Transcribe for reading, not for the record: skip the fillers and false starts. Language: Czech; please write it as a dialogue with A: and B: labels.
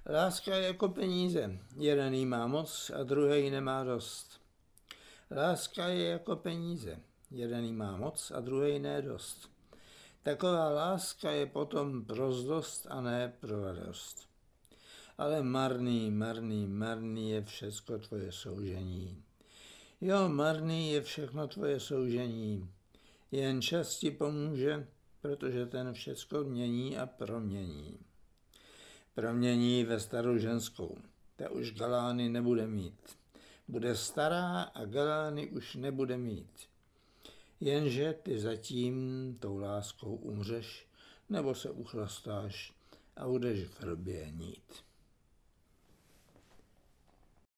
A: Láska je jako peníze. Jeden jí má moc a druhý nemá dost. Láska je jako peníze. Jeden jí má moc a druhý ne dost. Taková láska je potom pro zlost a ne pro radost. Ale marný je všecko tvoje soužení. Jo, marný je všechno tvoje soužení. Jen čas ti pomůže, protože ten všecko mění a promění. Promění ve starou ženskou. Ta už galány nebude mít. Bude stará a galány už nebude mít. Jenže ty zatím tou láskou umřeš, nebo se uchlastáš a budeš v hrobě nít.